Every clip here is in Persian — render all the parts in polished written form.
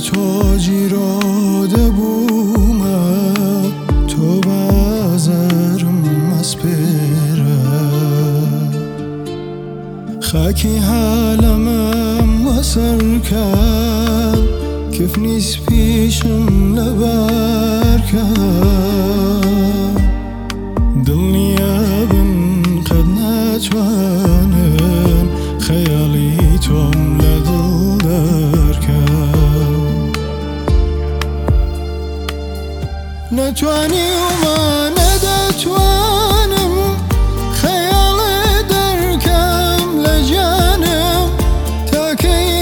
تو جیراده بومه تو بازرم مسپره خاکی حالمم وسر کرد كيف نيس بيشم لباركا دلني ابن قد ناتوانن خيالي توم لدل داركا نتواني وما ندتوانم خيالي دركم لجانم تاكي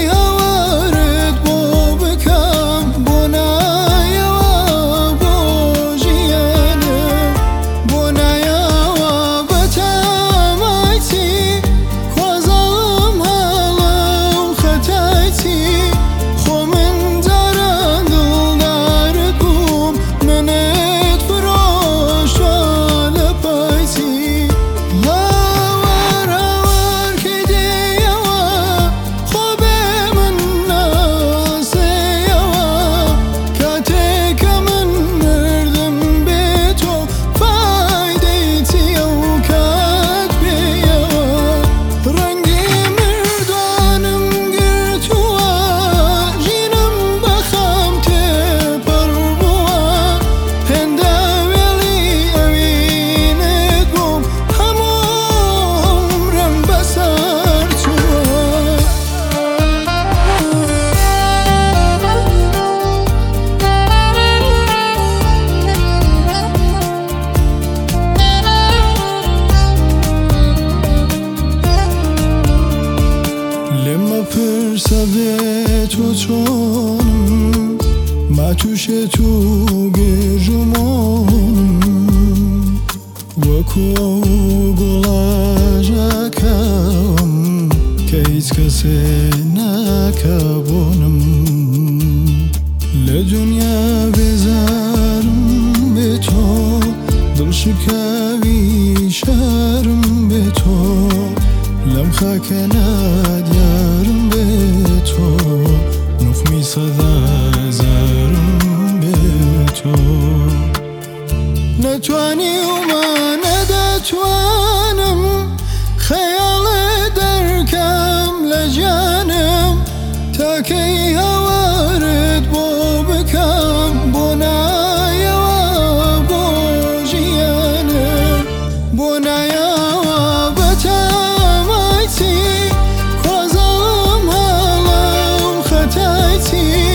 پرسده تو چونم ما توش تو گرمانم وکو گلاجکم که هیچ کسی نکبونم لدنیا بزارم به تو دل شکوی شرم به تو لم خاک ندیارم به تو نخمی صدا زارم به تو نتوانی وما ندتوانم خیال درکم لجانم تا کی هوارد بو بکم بو نایوا بو جیانم بو نایوا بتم kozalım halam xataytı